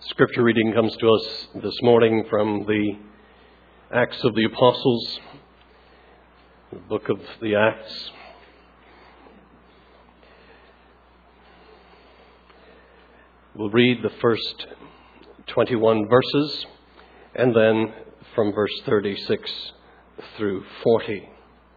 Scripture reading comes to us this morning from the Acts of the Apostles, the book of the Acts. We'll read the first 21 verses and then from verse 36 through 40.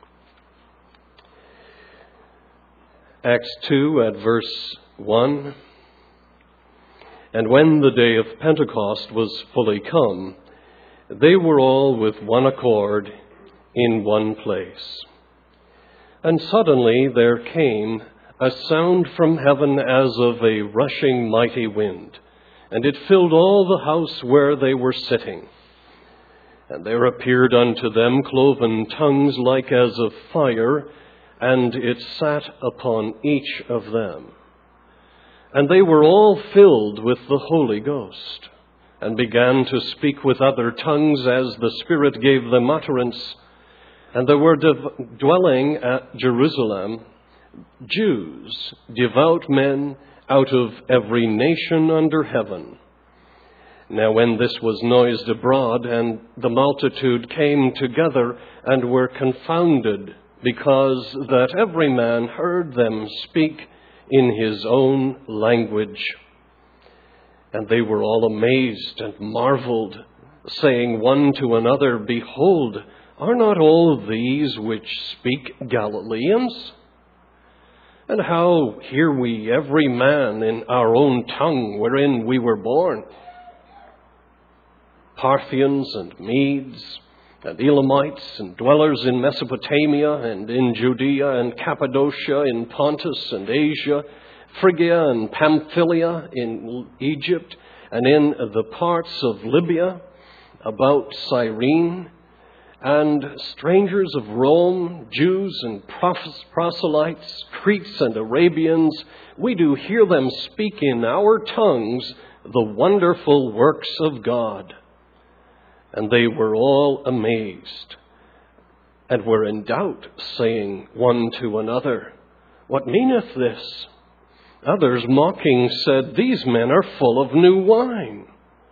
Acts 2 at verse 1. And when the day of Pentecost was fully come, they were all with one accord in one place. And suddenly there came a sound from heaven as of a rushing mighty wind, and it filled all the house where they were sitting. And there appeared unto them cloven tongues like as of fire, and it sat upon each of them. And they were all filled with the Holy Ghost, and began to speak with other tongues as the Spirit gave them utterance. And there were dwelling at Jerusalem Jews, devout men, out of every nation under heaven. Now when this was noised abroad, and the multitude came together, and were confounded, because that every man heard them speak in his own language. And they were all amazed and marveled, saying one to another, Behold, are not all these which speak Galileans? And how hear we every man in our own tongue wherein we were born? Parthians and Medes and Elamites and dwellers in Mesopotamia and in Judea and Cappadocia, in Pontus and Asia, Phrygia and Pamphylia, in Egypt, and in the parts of Libya about Cyrene, and strangers of Rome, Jews and proselytes, Cretes and Arabians, we do hear them speak in our tongues the wonderful works of God. And they were all amazed, and were in doubt, saying one to another, What meaneth this? Others mocking said, These men are full of new wine.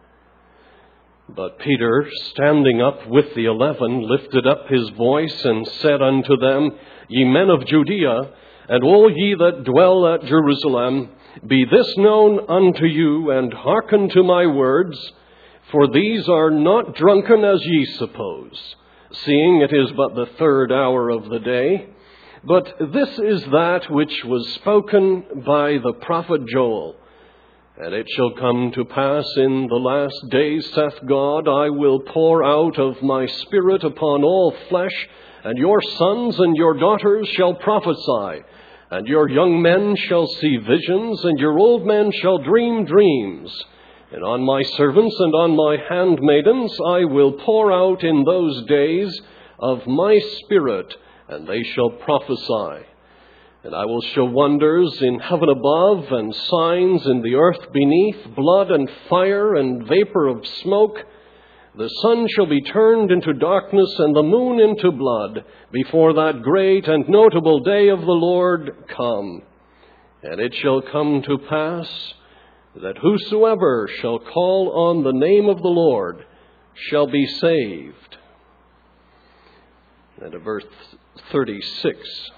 But Peter, standing up with the 11, lifted up his voice, and said unto them, Ye men of Judea, and all ye that dwell at Jerusalem, be this known unto you, and hearken to my words. For these are not drunken as ye suppose, seeing it is but the third hour of the day. But this is that which was spoken by the prophet Joel. And it shall come to pass in the last days, saith God, I will pour out of my Spirit upon all flesh, and your sons and your daughters shall prophesy, and your young men shall see visions, and your old men shall dream dreams. And on my servants and on my handmaidens I will pour out in those days of my Spirit, and they shall prophesy. And I will show wonders in heaven above, and signs in the earth beneath, blood and fire and vapor of smoke. The sun shall be turned into darkness, and the moon into blood, before that great and notable day of the Lord come. And it shall come to pass that whosoever shall call on the name of the Lord shall be saved. And at verse 36.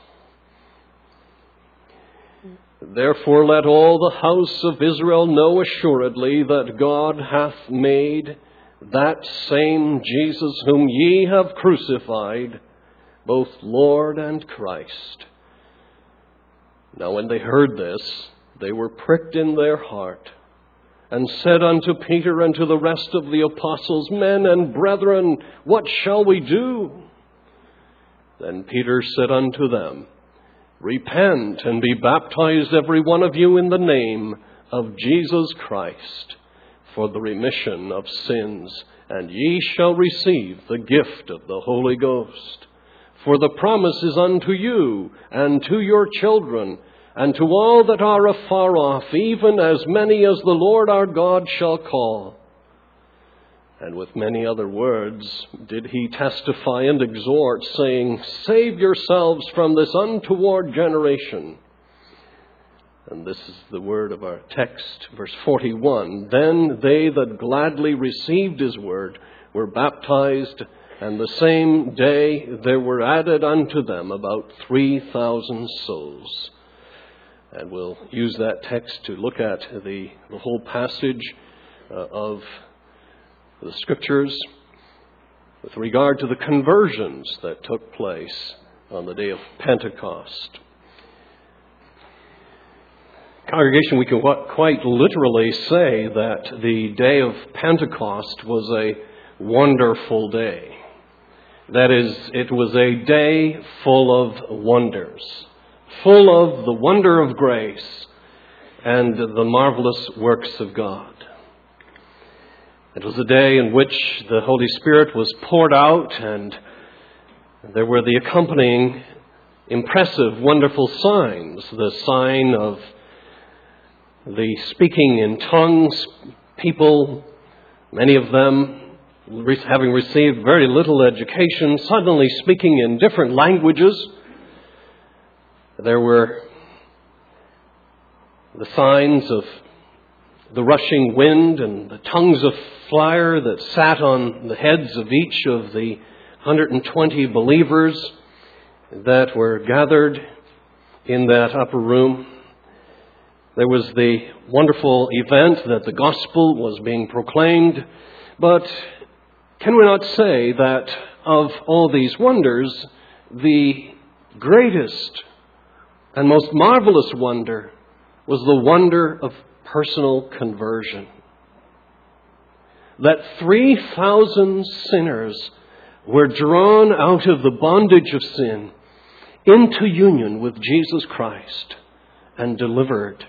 Therefore let all the house of Israel know assuredly that God hath made that same Jesus whom ye have crucified, both Lord and Christ. Now when they heard this, they were pricked in their heart, and said unto Peter and to the rest of the apostles, Men and brethren, what shall we do? Then Peter said unto them, Repent and be baptized every one of you in the name of Jesus Christ, for the remission of sins, and ye shall receive the gift of the Holy Ghost. For the promise is unto you and to your children, and to all that are afar off, even as many as the Lord our God shall call. And with many other words did he testify and exhort, saying, Save yourselves from this untoward generation. And this is the word of our text, verse 41. Then they that gladly received his word were baptized, and the same day there were added unto them about 3,000 souls. And we'll use that text to look at the whole passage of the Scriptures with regard to the conversions that took place on the day of Pentecost. Congregation, we can quite literally say that the day of Pentecost was a wonderful day. That is, it was a day full of wonders, full of the wonder of grace and the marvelous works of God. It was a day in which the Holy Spirit was poured out, and there were the accompanying impressive, wonderful signs, the sign of the speaking in tongues, people, many of them having received very little education, suddenly speaking in different languages. There were the signs of the rushing wind and the tongues of fire that sat on the heads of each of the 120 believers that were gathered in that upper room. There was the wonderful event that the gospel was being proclaimed. But can we not say that of all these wonders, the greatest and most marvelous wonder was the wonder of personal conversion? That 3,000 sinners were drawn out of the bondage of sin into union with Jesus Christ and delivered.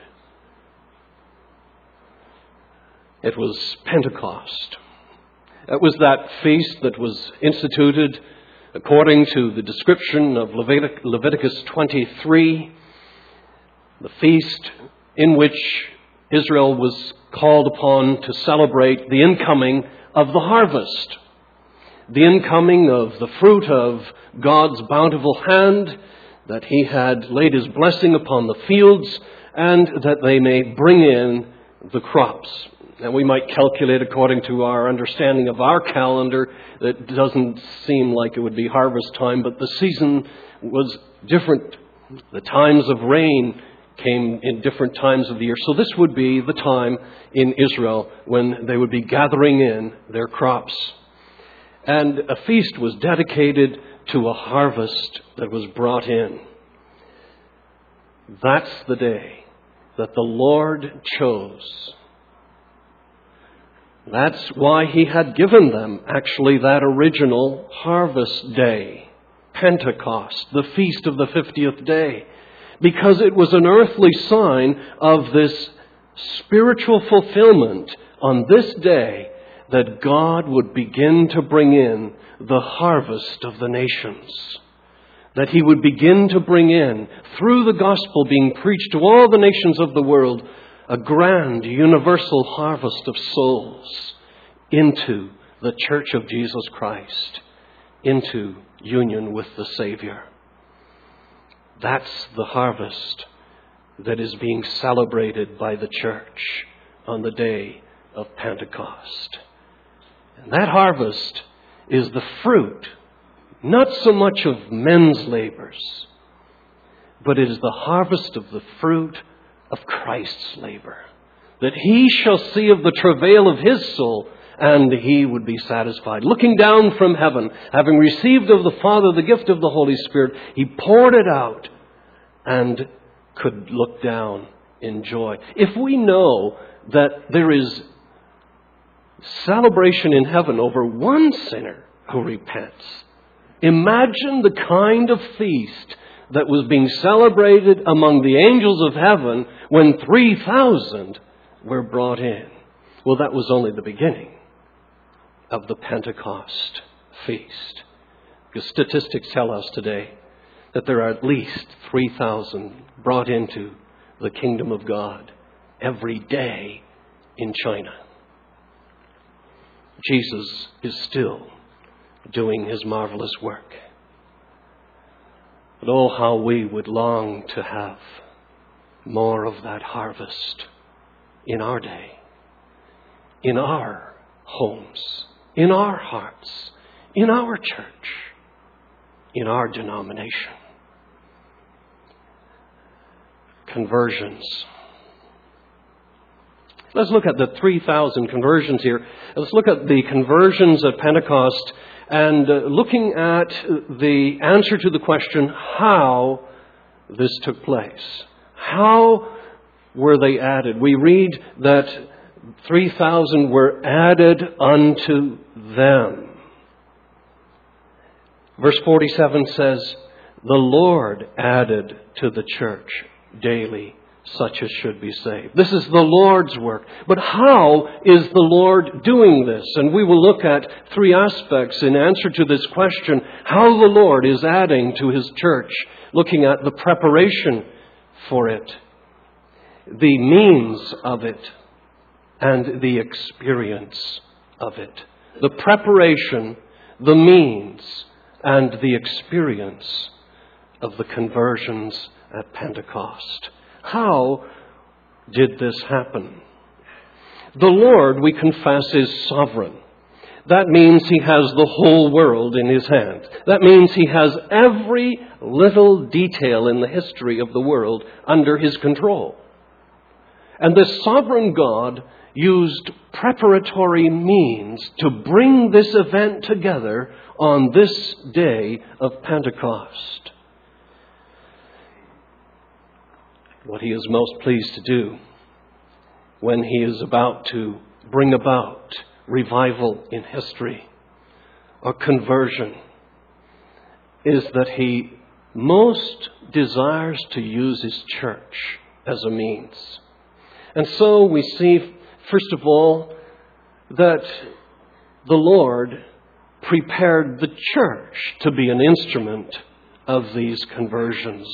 It was Pentecost. It was that feast that was instituted according to the description of Leviticus 23, the feast in which Israel was called upon to celebrate the incoming of the harvest, the incoming of the fruit of God's bountiful hand, that He had laid His blessing upon the fields, and that they may bring in the crops. And we might calculate according to our understanding of our calendar that it doesn't seem like it would be harvest time, but the season was different. The times of rain came in different times of the year. So this would be the time in Israel when they would be gathering in their crops. And a feast was dedicated to a harvest that was brought in. That's the day that the Lord chose. That's why He had given them actually that original harvest day, Pentecost, the feast of the 50th day, because it was an earthly sign of this spiritual fulfillment on this day that God would begin to bring in the harvest of the nations. That He would begin to bring in, through the gospel being preached to all the nations of the world, a grand universal harvest of souls into the church of Jesus Christ, into union with the Savior. That's the harvest that is being celebrated by the church on the day of Pentecost. And that harvest is the fruit, not so much of men's labors, but it is the harvest of the fruit of Christ's labor, that He shall see of the travail of His soul, and He would be satisfied. Looking down from heaven, having received of the Father the gift of the Holy Spirit, He poured it out and could look down in joy. If we know that there is celebration in heaven over one sinner who repents, imagine the kind of feast that was being celebrated among the angels of heaven when 3,000 were brought in. Well, that was only the beginning of the Pentecost feast. Because statistics tell us today that there are at least 3,000 brought into the kingdom of God every day in China. Jesus is still doing His marvelous work. But oh, how we would long to have more of that harvest in our day, in our homes, in our hearts, in our church, in our denomination. Conversions. Let's look at the 3,000 conversions here. Let's look at the conversions at Pentecost and looking at the answer to the question how this took place. How were they added? We read that 3,000 were added unto them. Verse 47 says, the Lord added to the church daily such as should be saved. This is the Lord's work. But how is the Lord doing this? And we will look at three aspects in answer to this question, how the Lord is adding to His church, looking at the preparation for it, the means of it, and the experience of it. The preparation, the means, and the experience of the conversions at Pentecost. How did this happen? The Lord, we confess, is sovereign. That means He has the whole world in His hand. That means He has every little detail in the history of the world under His control. And this sovereign God used preparatory means to bring this event together on this day of Pentecost. What He is most pleased to do when He is about to bring about revival in history or conversion is that He most desires to use His church as a means. And so we see, first of all, that the Lord prepared the church to be an instrument of these conversions.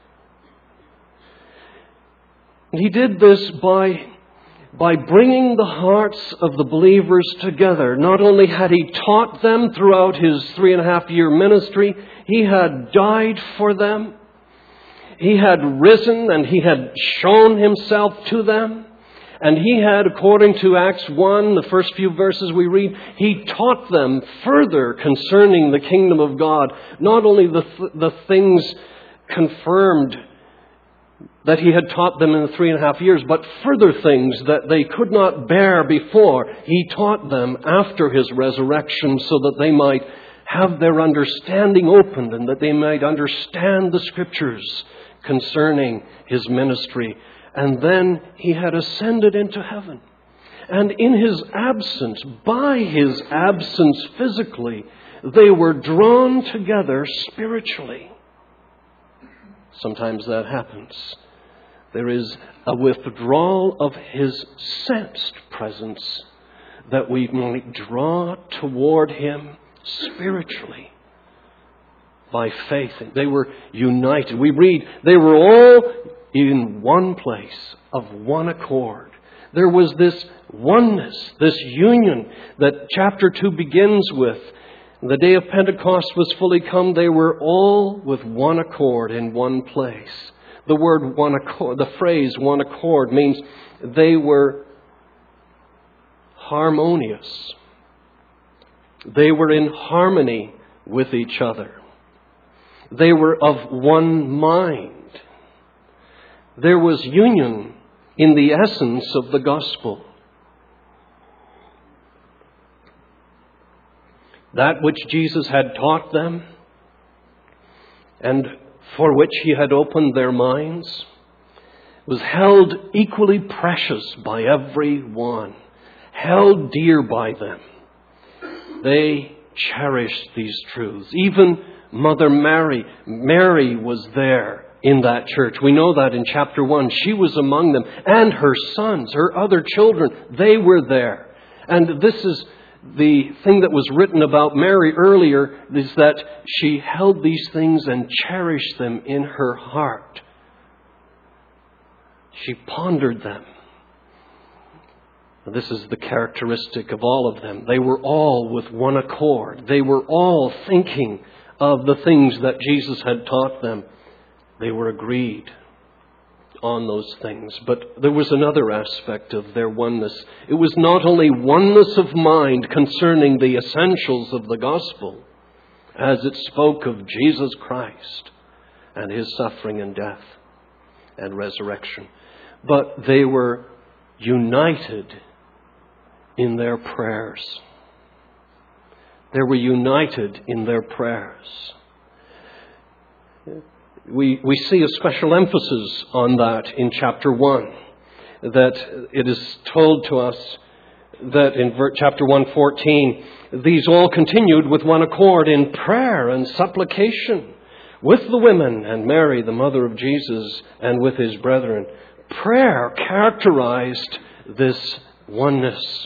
And He did this by bringing the hearts of the believers together. Not only had He taught them throughout His 3.5-year ministry, He had died for them. He had risen and He had shown Himself to them. And He had, according to Acts 1, the first few verses we read, He taught them further concerning the kingdom of God. Not only the things confirmed that He had taught them in the 3.5 years, but further things that they could not bear before. He taught them after His resurrection so that they might have their understanding opened and that they might understand the Scriptures concerning His ministry. And then He had ascended into heaven. And in His absence, by His absence physically, they were drawn together spiritually. Sometimes that happens. There is a withdrawal of His sensed presence that we might draw toward Him spiritually by faith. They were united. We read they were all in one place, of one accord. There was this oneness, this union that chapter 2 begins with. The day of Pentecost was fully come. They were all with one accord in one place. The word one accord, the phrase one accord, means they were harmonious. They were in harmony with each other. They were of one mind. There was union in the essence of the gospel. That which Jesus had taught them and for which He had opened their minds was held equally precious by every one, held dear by them. They cherished these truths. Even Mother Mary was there in that church. We know that in chapter 1. She was among them. And her sons, her other children, they were there. And this is the thing that was written about Mary earlier, is that she held these things and cherished them in her heart. She pondered them. This is the characteristic of all of them. They were all with one accord. They were all thinking of the things that Jesus had taught them. They were agreed. on those things. But there was another aspect of their oneness. It was not only oneness of mind concerning the essentials of the gospel, as it spoke of Jesus Christ and his suffering and death and resurrection, but they were united in their prayers. They were united in their prayers. We see a special emphasis on that in chapter 1, that it is told to us that in chapter 1:14, these all continued with one accord in prayer and supplication with the women and Mary, the mother of Jesus, and with his brethren. Prayer characterized this oneness.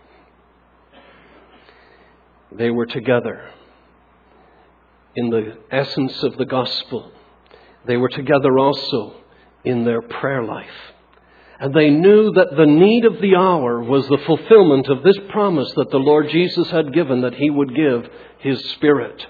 They were together in the essence of the gospel. They were together also in their prayer life. And they knew that the need of the hour was the fulfillment of this promise that the Lord Jesus had given, that he would give his Spirit.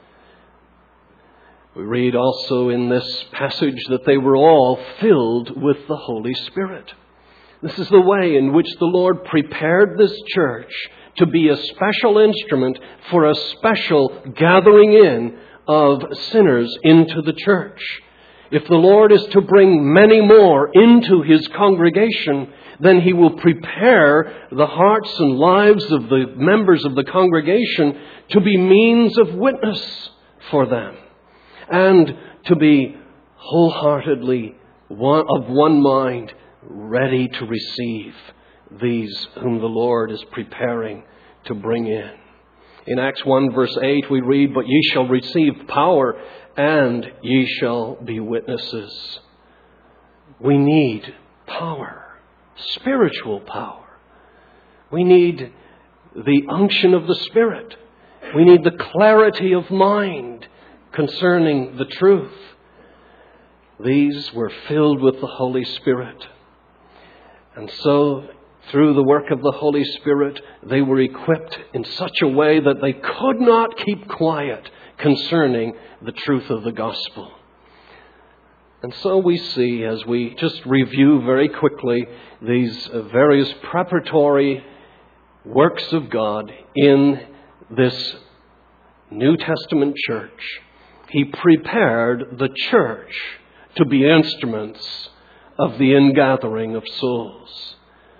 We read also in this passage that they were all filled with the Holy Spirit. This is the way in which the Lord prepared this church to be a special instrument for a special gathering in of sinners into the church. If the Lord is to bring many more into his congregation, then he will prepare the hearts and lives of the members of the congregation to be means of witness for them, and to be wholeheartedly of one mind, ready to receive these whom the Lord is preparing to bring in. In Acts 1 verse 8 we read, "But ye shall receive power, and ye shall be witnesses." We need power, spiritual power. We need the unction of the Spirit. We need the clarity of mind concerning the truth. These were filled with the Holy Spirit. And so, through the work of the Holy Spirit, they were equipped in such a way that they could not keep quiet concerning the truth of the gospel. And so we see, as we just review very quickly these various preparatory works of God in this New Testament church, he prepared the church to be instruments of the ingathering of souls.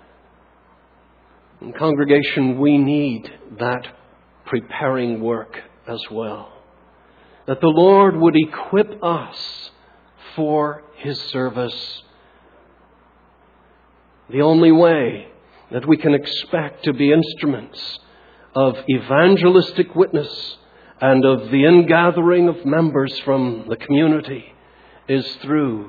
In congregation, we need that preparing work as well. That the Lord would equip us for his service. The only way that we can expect to be instruments of evangelistic witness and of the ingathering of members from the community is through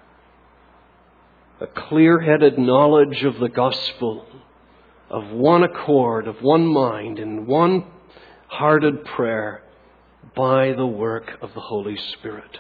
a clear-headed knowledge of the gospel, of one accord, of one mind, in one-hearted prayer by the work of the Holy Spirit.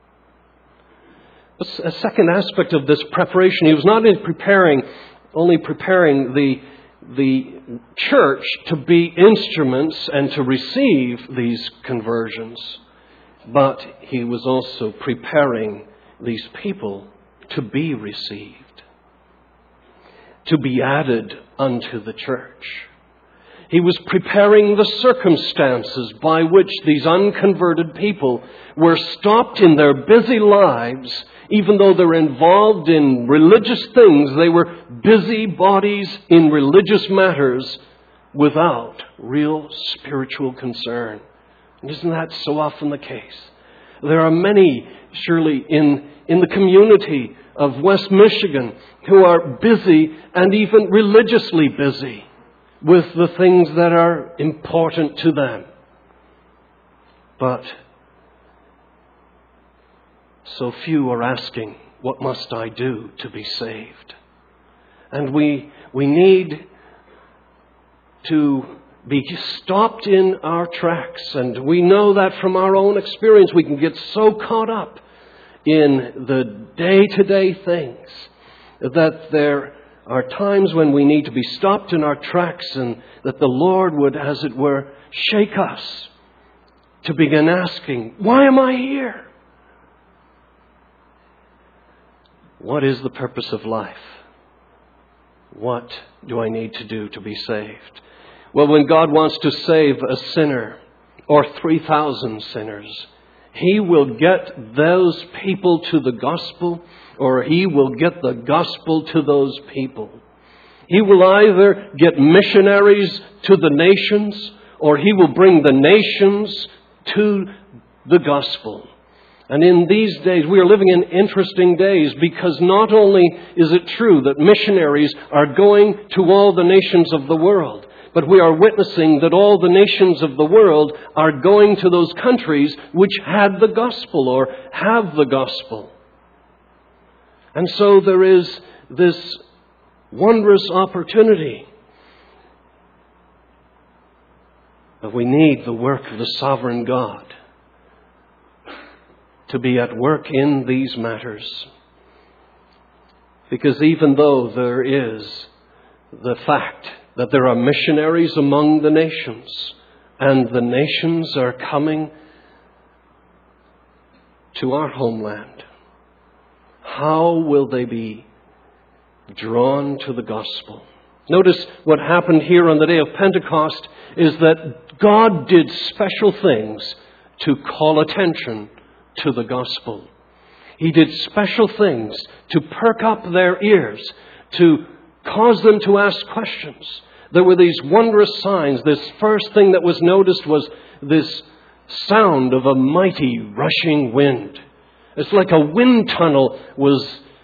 A second aspect of this preparation, he was not only preparing the church to be instruments and to receive these conversions, but he was also preparing these people to be received, to be added unto the church. He was preparing the circumstances by which these unconverted people were stopped in their busy lives. Even though they're involved in religious things, they were busybodies in religious matters without real spiritual concern. And isn't that so often the case? There are many, surely, in the community of West Michigan who are busy and even religiously busy with the things that are important to them. But so few are asking, what must I do to be saved? And we need to be stopped in our tracks. And we know that from our own experience, we can get so caught up in the day-to-day things that there are times when we need to be stopped in our tracks, and that the Lord would, as it were, shake us to begin asking, why am I here? what is the purpose of life? What do I need to do to be saved? Well, when God wants to save a sinner or 3,000 sinners, He will get those people to the gospel, or He will get the gospel to those people. He will either get missionaries to the nations, or He will bring the nations to the gospel. And in these days, we are living in interesting days, because not only is it true that missionaries are going to all the nations of the world, but we are witnessing that all the nations of the world are going to those countries which had the gospel or have the gospel. And so there is this wondrous opportunity. But we need the work of the sovereign God to be at work in these matters. Because even though there is the fact that there are missionaries among the nations, and the nations are coming to our homeland, how will they be drawn to the gospel? Notice what happened here on the day of Pentecost is that God did special things to call attention to the gospel. He did special things to perk up their ears, to cause them to ask questions. There were these wondrous signs. This first thing that was noticed was this sound of a mighty rushing wind. It's like a wind tunnel was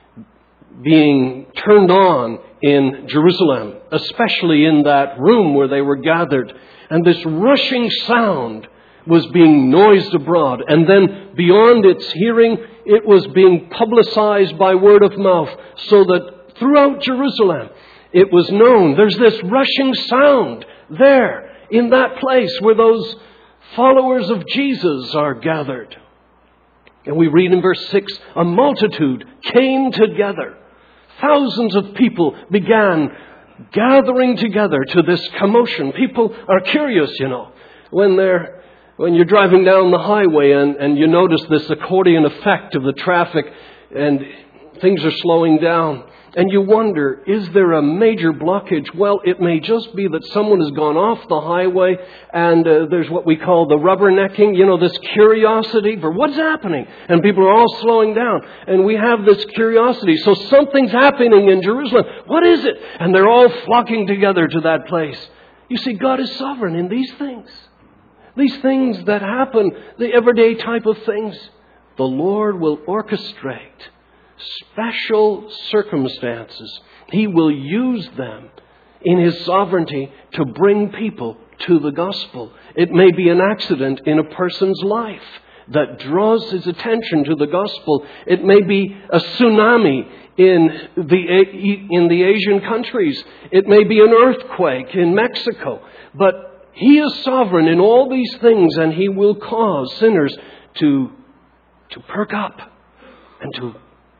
being turned on in Jerusalem, especially in that room where they were gathered. And this rushing sound was being noised abroad. And then beyond its hearing, it was being publicized by word of mouth, so that throughout Jerusalem it was known. There's this rushing sound there in that place where those followers of Jesus are gathered. And we read in verse 6, a multitude came together. Thousands of people began gathering together to this commotion. People are curious, when you're driving down the highway and you notice this accordion effect of the traffic and things are slowing down. And you wonder, is there a major blockage? Well, it may just be that someone has gone off the highway and there's what we call the rubbernecking, this curiosity for what's happening. And people are all slowing down. And we have this curiosity. So something's happening in Jerusalem. What is it? And they're all flocking together to that place. You see, God is sovereign in these things. These things that happen, the everyday type of things, the Lord will orchestrate special circumstances. He will use them in His sovereignty to bring people to the gospel. It may be an accident in a person's life that draws his attention to the gospel. It may be a tsunami in the Asian countries. It may be an earthquake in Mexico. But He is sovereign in all these things, and He will cause sinners to perk up and to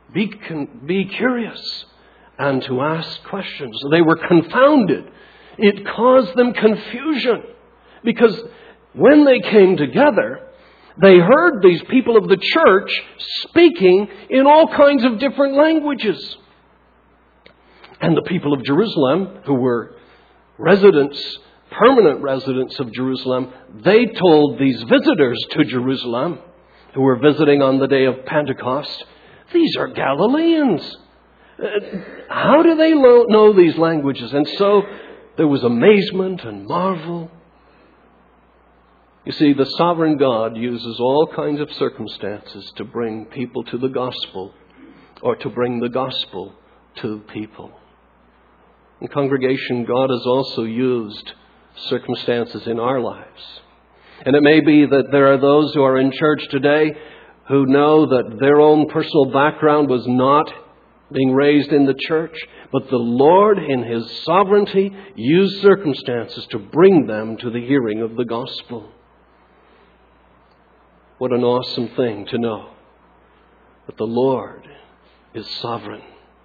be curious and to ask questions. They were confounded. It caused them confusion, because when they came together, they heard these people of the church speaking in all kinds of different languages. And the people of Jerusalem, who were permanent residents of Jerusalem, they told these visitors to Jerusalem, who were visiting on the day of Pentecost, these are Galileans. How do they know these languages? And so there was amazement and marvel. You see, the sovereign God uses all kinds of circumstances to bring people to the gospel, or to bring the gospel to people. In congregation, God has also used circumstances in our lives. And it may be that there are those who are in church today who know that their own personal background was not being raised in the church, but the Lord in His sovereignty used circumstances to bring them to the hearing of the gospel. What an awesome thing to know that the Lord is sovereign.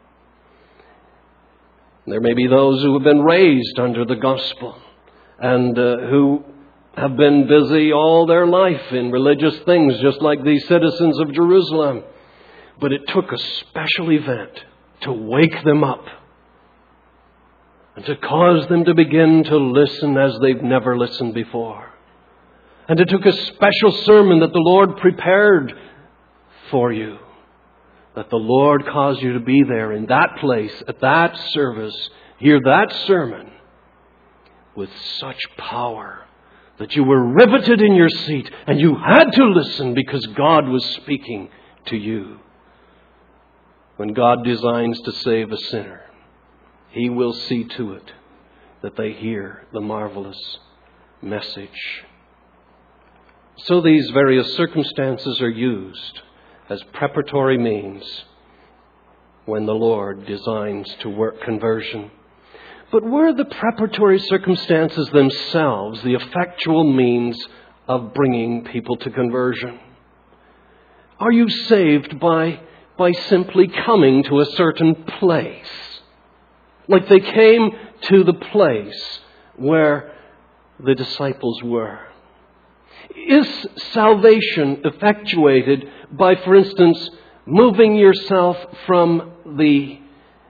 There may be those who have been raised under the gospel and who have been busy all their life in religious things, just like these citizens of Jerusalem. But it took a special event to wake them up and to cause them to begin to listen as they've never listened before. And it took a special sermon that the Lord prepared for you, that the Lord caused you to be there in that place, at that service, hear that sermon with such power that you were riveted in your seat and you had to listen because God was speaking to you. When God designs to save a sinner, He will see to it that they hear the marvelous message. So these various circumstances are used as preparatory means when the Lord designs to work conversion. But were the preparatory circumstances themselves the effectual means of bringing people to conversion? Are you saved by simply coming to a certain place? Like they came to the place where the disciples were. Is salvation effectuated by, for instance, moving yourself from the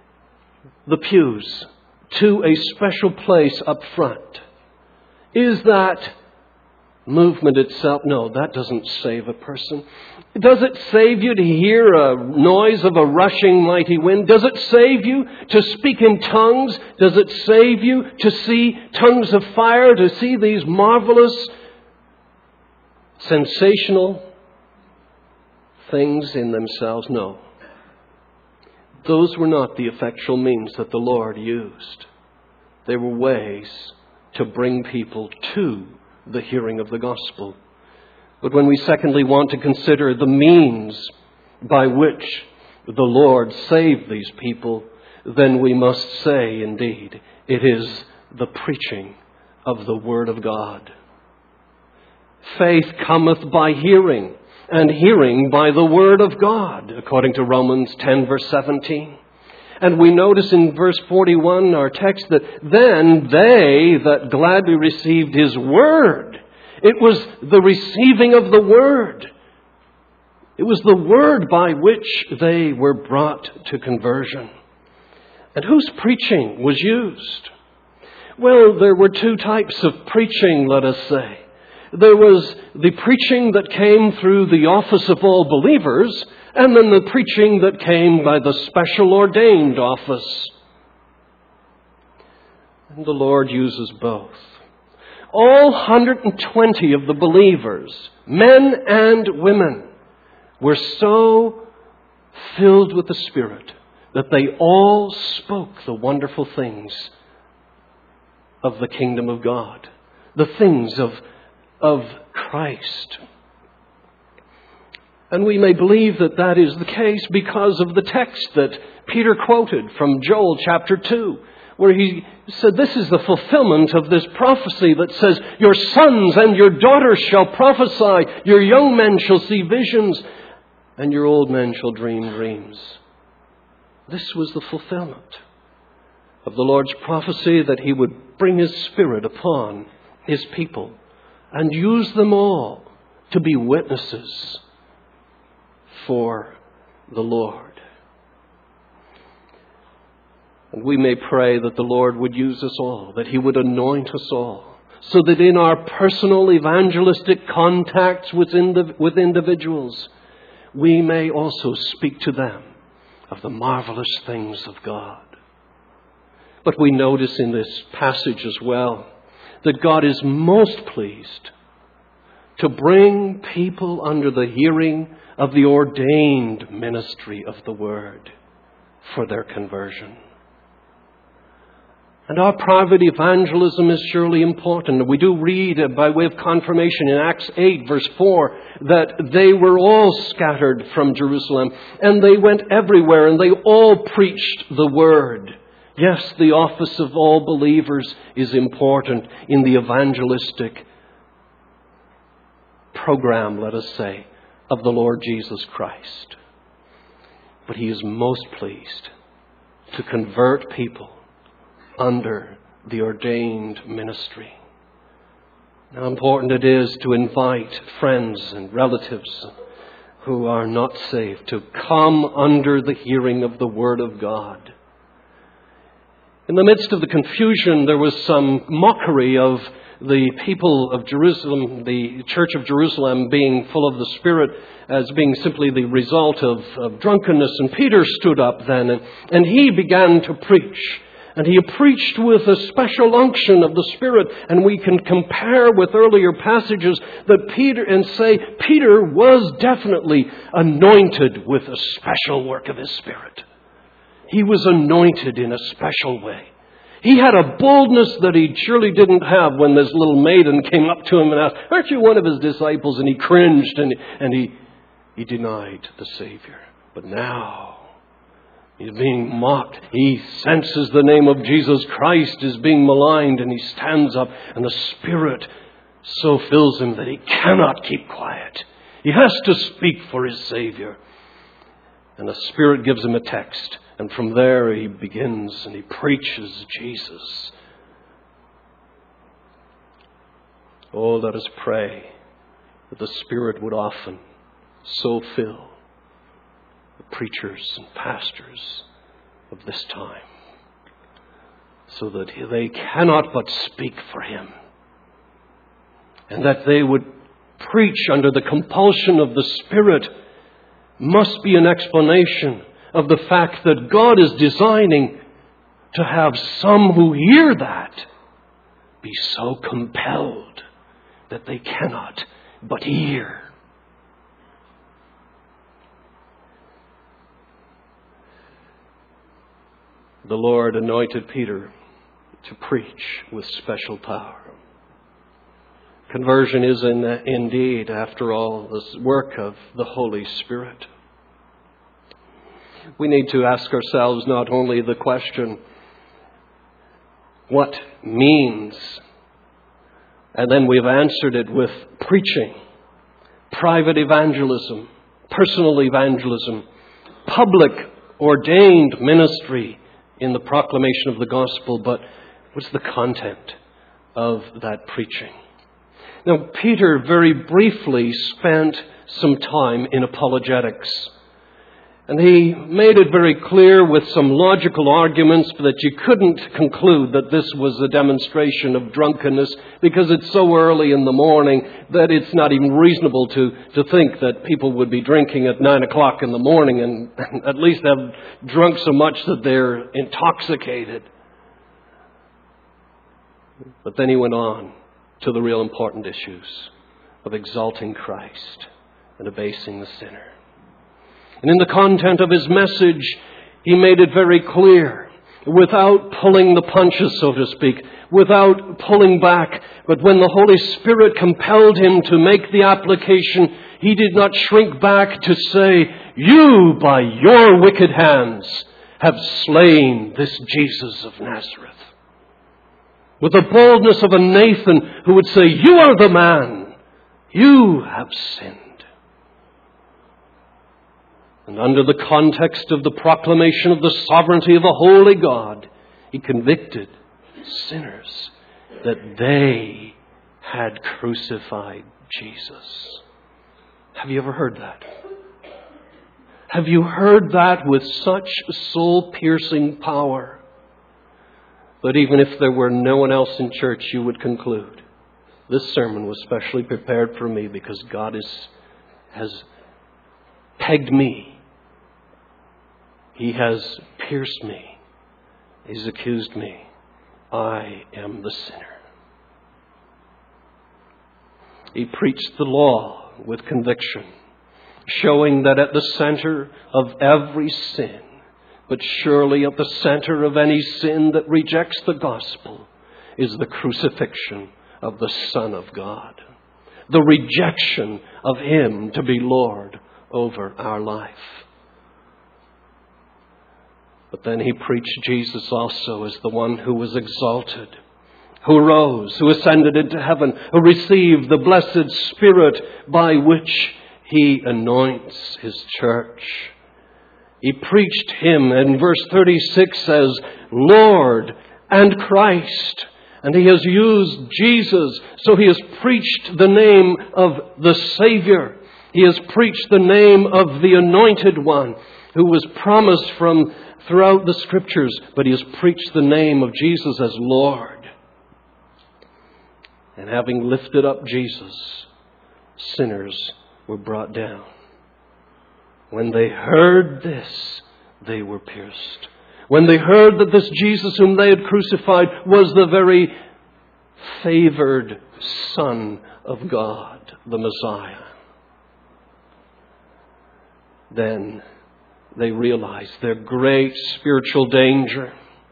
pews to a special place up front? Is that movement itself? No, that doesn't save a person. Does it save you to hear a noise of a rushing mighty wind? Does it save you to speak in tongues? Does it save you to see tongues of fire, to see these marvelous, sensational things in themselves? No. Those were not the effectual means that the Lord used. They were ways to bring people to the hearing of the gospel. But when we secondly want to consider the means by which the Lord saved these people, then we must say, indeed, it is the preaching of the Word of God. Faith cometh by hearing, and hearing by the Word of God, according to Romans 10, verse 17. And we notice in verse 41, our text, that then they that gladly received His Word. It was the receiving of the Word. It was the Word by which they were brought to conversion. And whose preaching was used? Well, there were two types of preaching, let us say. There was the preaching that came through the office of all believers, and then the preaching that came by the special ordained office. And the Lord uses both. All 120 of the believers, men and women, were so filled with the Spirit that they all spoke the wonderful things of the kingdom of God, the things of Christ. And we may believe that that is the case because of the text that Peter quoted from Joel chapter 2, where he said, this is the fulfillment of this prophecy that says, your sons and your daughters shall prophesy, your young men shall see visions, and your old men shall dream dreams. This was the fulfillment of the Lord's prophecy that He would bring His Spirit upon His people and use them all to be witnesses for the Lord. And we may pray that the Lord would use us all, that He would anoint us all, so that in our personal evangelistic contacts with individuals, we may also speak to them of the marvelous things of God. But we notice in this passage as well that God is most pleased to bring people under the hearing of the ordained ministry of the Word for their conversion. And our private evangelism is surely important. We do read by way of confirmation in Acts 8, verse 4, that they were all scattered from Jerusalem, and they went everywhere, and they all preached the Word. Yes, the office of all believers is important in the evangelistic program, let us say, of the Lord Jesus Christ. But He is most pleased to convert people under the ordained ministry. How important it is to invite friends and relatives who are not saved to come under the hearing of the Word of God. In the midst of the confusion, there was some mockery of the people of Jerusalem, the church of Jerusalem, being full of the Spirit as being simply the result of drunkenness. And Peter stood up then and he began to preach. And he preached with a special unction of the Spirit. And we can compare with earlier passages that Peter was definitely anointed with a special work of his Spirit. He was anointed in a special way. He had a boldness that he surely didn't have when this little maiden came up to him and asked, "Aren't you one of his disciples?" And he cringed and he denied the Savior. But now he's being mocked. He senses the name of Jesus Christ is being maligned, and he stands up, and the Spirit so fills him that he cannot keep quiet. He has to speak for his Savior. And the Spirit gives him a text. And from there he begins and he preaches Jesus. Oh, let us pray that the Spirit would often so fill the preachers and pastors of this time, so that they cannot but speak for Him, and that they would preach under the compulsion of the Spirit must be an explanation of the fact that God is designing to have some who hear that be so compelled that they cannot but hear. The Lord anointed Peter to preach with special power. Conversion is indeed, after all, the work of the Holy Spirit. We need to ask ourselves not only the question, what means? And then we've answered it with preaching, private evangelism, personal evangelism, public ordained ministry in the proclamation of the gospel. But what's the content of that preaching? Now, Peter very briefly spent some time in apologetics. And he made it very clear with some logical arguments that you couldn't conclude that this was a demonstration of drunkenness because it's so early in the morning that it's not even reasonable to think that people would be drinking at 9 o'clock in the morning and at least have drunk so much that they're intoxicated. But then he went on to the real important issues of exalting Christ and abasing the sinner. And in the content of his message, he made it very clear, without pulling the punches, so to speak, without pulling back. But when the Holy Spirit compelled him to make the application, he did not shrink back to say, "You, by your wicked hands, have slain this Jesus of Nazareth." With the boldness of a Nathan who would say, "You are the man. You have sinned." And under the context of the proclamation of the sovereignty of a holy God, he convicted sinners that they had crucified Jesus. Have you ever heard that? Have you heard that with such soul-piercing power that even if there were no one else in church, you would conclude, this sermon was specially prepared for me because God has pegged me. He has pierced me. He's accused me. I am the sinner. He preached the law with conviction, showing that at the center of every sin, but surely at the center of any sin that rejects the gospel, is the crucifixion of the Son of God. The rejection of Him to be Lord over our life. But then he preached Jesus also as the one who was exalted, who rose, who ascended into heaven, who received the blessed Spirit by which he anoints his church. He preached Him, and verse 36 says, Lord and Christ. And he has used Jesus, so he has preached the name of the Savior. He has preached the name of the Anointed One who was promised from throughout the Scriptures, but he has preached the name of Jesus as Lord. And having lifted up Jesus, sinners were brought down. When they heard this, they were pierced. When they heard that this Jesus whom they had crucified was the very favored Son of God, the Messiah, then they realized their great spiritual danger.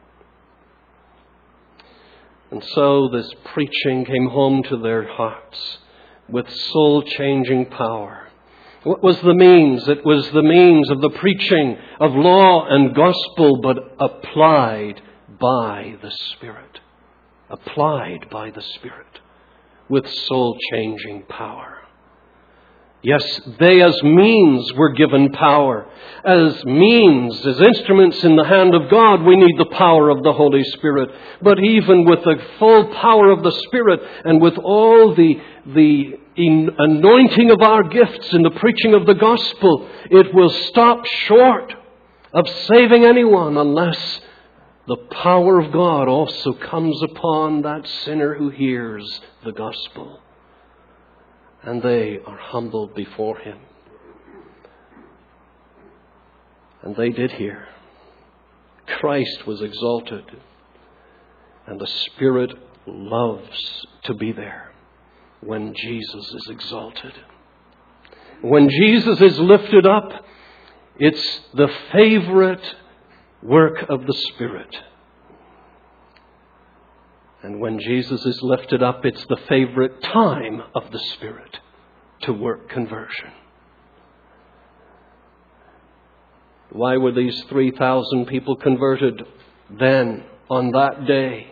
And so this preaching came home to their hearts with soul-changing power. What was the means? It was the means of the preaching of law and gospel, but applied by the Spirit. Applied by the Spirit with soul-changing power. Yes, they as means were given power. As means, as instruments in the hand of God, we need the power of the Holy Spirit. But even with the full power of the Spirit and with all the anointing of our gifts in the preaching of the gospel, it will stop short of saving anyone unless the power of God also comes upon that sinner who hears the gospel. And they are humbled before Him. And they did hear. Christ was exalted. And the Spirit loves to be there when Jesus is exalted. When Jesus is lifted up, it's the favorite work of the Spirit. And when Jesus is lifted up, it's the favorite time of the Spirit to work conversion. Why were these 3,000 people converted then, on that day?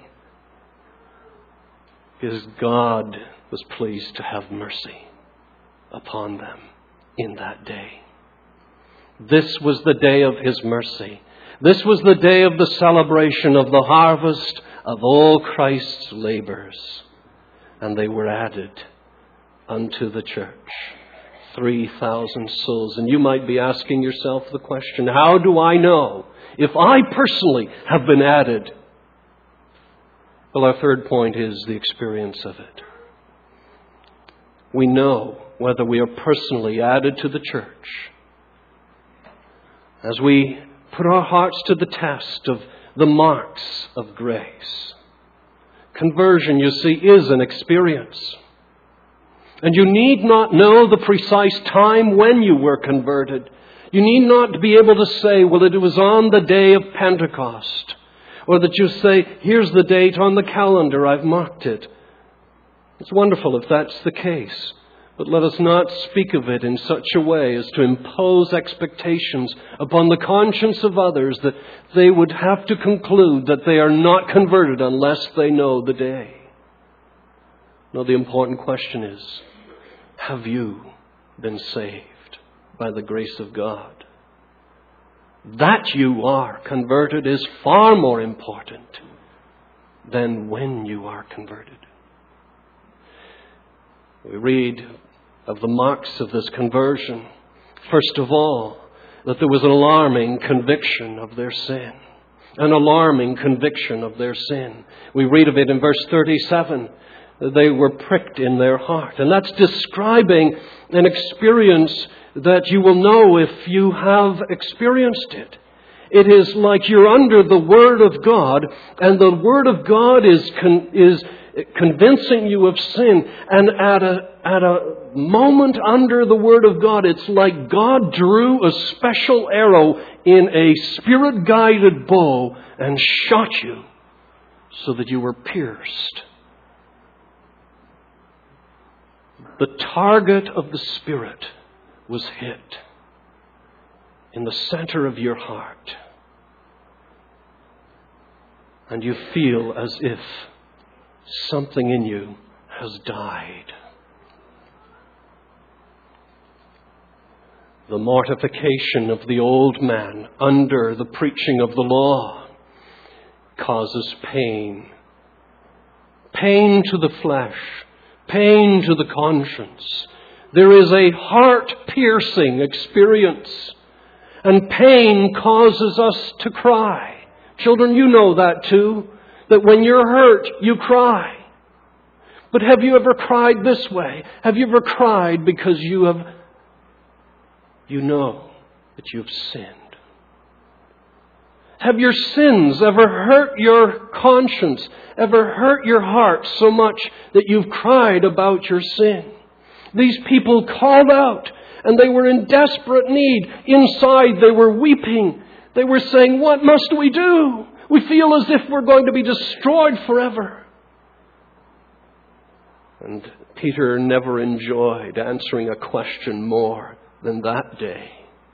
Because God was pleased to have mercy upon them in that day. This was the day of His mercy. This was the day of the celebration of the harvest of all Christ's labors. And they were added unto the church. 3,000 souls. And you might be asking yourself the question, how do I know if I personally have been added? Well, our third point is the experience of it. We know whether we are personally added to the church as we put our hearts to the test of the marks of grace. Conversion, you see, is an experience. And you need not know the precise time when you were converted. You need not be able to say, well, it was on the day of Pentecost. Or that you say, here's the date on the calendar, I've marked it. It's wonderful if that's the case. But let us not speak of it in such a way as to impose expectations upon the conscience of others that they would have to conclude that they are not converted unless they know the day. No, the important question is, have you been saved by the grace of God? That you are converted is far more important than when you are converted. We read of the marks of this conversion. First of all, that there was an alarming conviction of their sin. An alarming conviction of their sin. We read of it in verse 37. They were pricked in their heart. And that's describing an experience that you will know if you have experienced it. It is like you're under the Word of God, and the Word of God is convincing you of sin. And at a moment under the Word of God, it's like God drew a special arrow in a Spirit-guided bow and shot you so that you were pierced. The target of the Spirit was hit in the center of your heart. And you feel as if something in you has died. The mortification of the old man under the preaching of the law causes pain. Pain to the flesh, pain to the conscience. There is a heart-piercing experience. And pain causes us to cry. Children, you know that too. That when you're hurt, you cry. But have you ever cried this way? Have you ever cried because you know that you've sinned? Have your sins ever hurt your conscience, ever hurt your heart so much that you've cried about your sin? These people called out, and they were in desperate need. Inside they were weeping. They were saying, "What must we do? We feel as if we're going to be destroyed forever." And Peter never enjoyed answering a question more than that day,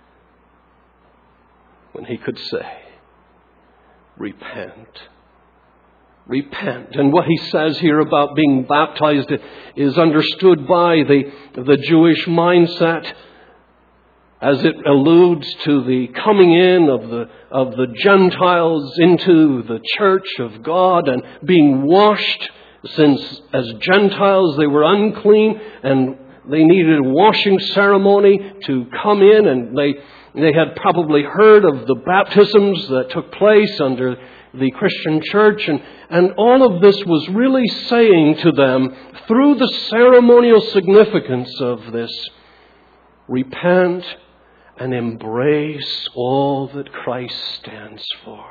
when he could say, "Repent. Repent." And what he says here about being baptized is understood by the Jewish mindset as it alludes to the coming in of the Gentiles into the church of God and being washed, since as Gentiles they were unclean and they needed a washing ceremony to come in, and they had probably heard of the baptisms that took place under the Christian church, and all of this was really saying to them, through the ceremonial significance of this, repent and embrace all that Christ stands for,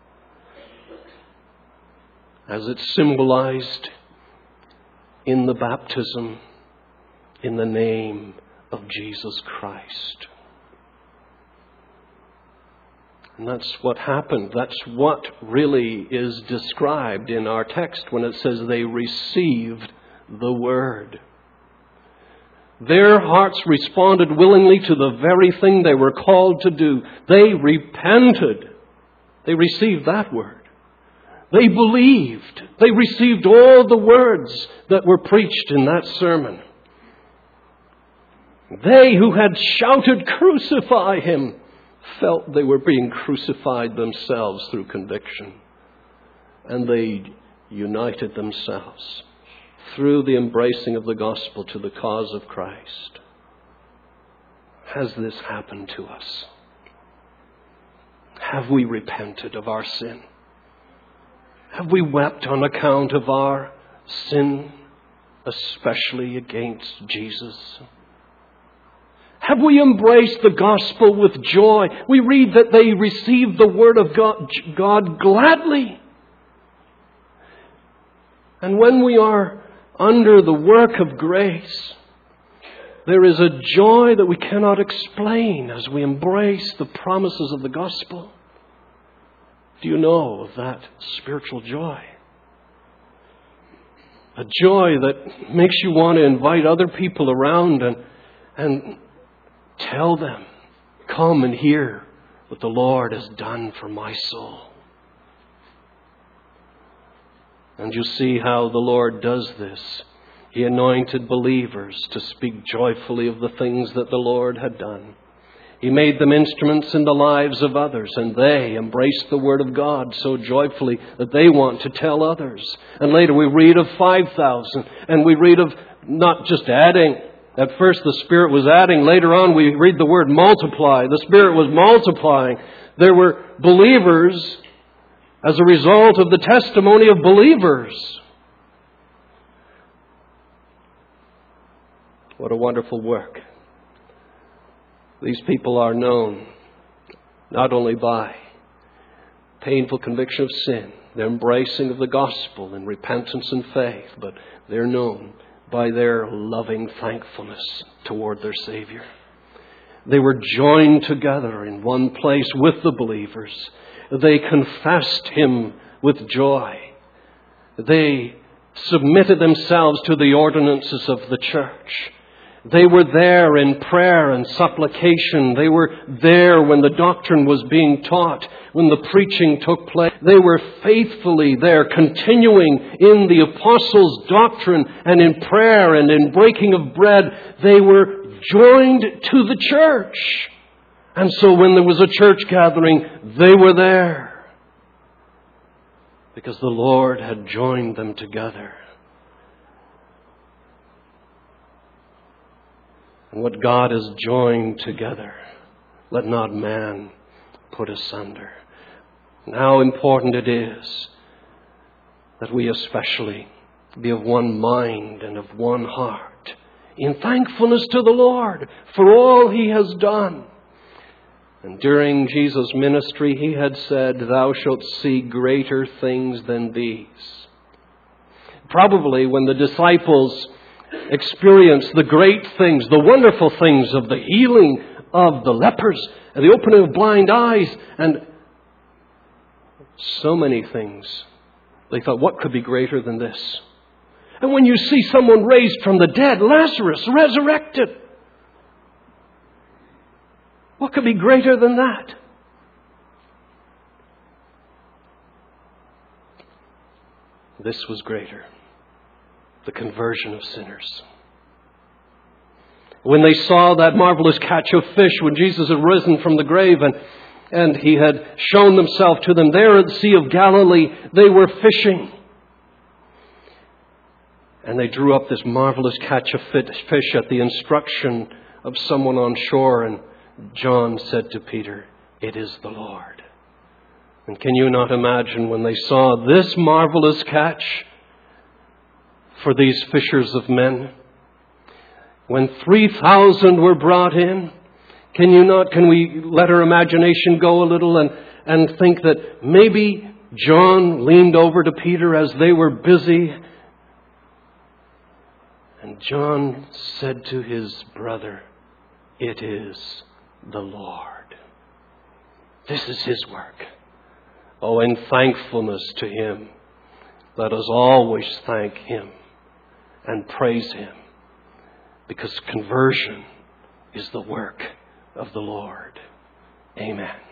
as it's symbolized in the baptism in the name of Jesus Christ. And that's what happened. That's what really is described in our text when it says they received the word. Their hearts responded willingly to the very thing they were called to do. They repented. They received that word. They believed. They received all the words that were preached in that sermon. They who had shouted, "Crucify him," felt they were being crucified themselves through conviction. And they united themselves through the embracing of the gospel to the cause of Christ. Has this happened to us? Have we repented of our sin? Have we wept on account of our sin, especially against Jesus? Have we embraced the gospel with joy? We read that they received the word of God gladly. And when we are under the work of grace, there is a joy that we cannot explain as we embrace the promises of the gospel. Do you know of that spiritual joy? A joy that makes you want to invite other people around and tell them, "Come and hear what the Lord has done for my soul." And you see how the Lord does this. He anointed believers to speak joyfully of the things that the Lord had done. He made them instruments in the lives of others, and they embraced the Word of God so joyfully that they want to tell others. And later we read of 5,000, and we read of not just adding. At first the Spirit was adding. Later on we read the word multiply. The Spirit was multiplying. There were believers as a result of the testimony of believers. What a wonderful work. These people are known not only by painful conviction of sin, their embracing of the gospel and repentance and faith, but they're known by their loving thankfulness toward their Savior. They were joined together in one place with the believers. They confessed Him with joy. They submitted themselves to the ordinances of the church. They were there in prayer and supplication. They were there when the doctrine was being taught, when the preaching took place. They were faithfully there, continuing in the apostles' doctrine and in prayer and in breaking of bread. They were joined to the church. And so when there was a church gathering, they were there, because the Lord had joined them together. And what God has joined together, let not man put asunder. And how important it is that we especially be of one mind and of one heart, in thankfulness to the Lord for all He has done. And during Jesus' ministry, He had said, "Thou shalt see greater things than these." Probably when the disciples experienced the great things, the wonderful things of the healing of the lepers and the opening of blind eyes and so many things, they thought, what could be greater than this? And when you see someone raised from the dead, Lazarus resurrected, what could be greater than that? This was greater. The conversion of sinners. When they saw that marvelous catch of fish, when Jesus had risen from the grave and He had shown Himself to them there at the Sea of Galilee, they were fishing. And they drew up this marvelous catch of fish at the instruction of someone on shore. And John said to Peter, "It is the Lord." And can you not imagine when they saw this marvelous catch for these fishers of men? When 3,000 were brought in, can we let our imagination go a little and think that maybe John leaned over to Peter as they were busy, and John said to his brother, "It is the Lord." This is His work. Oh, in thankfulness to Him, let us always thank Him and praise Him, because conversion is the work of the Lord. Amen.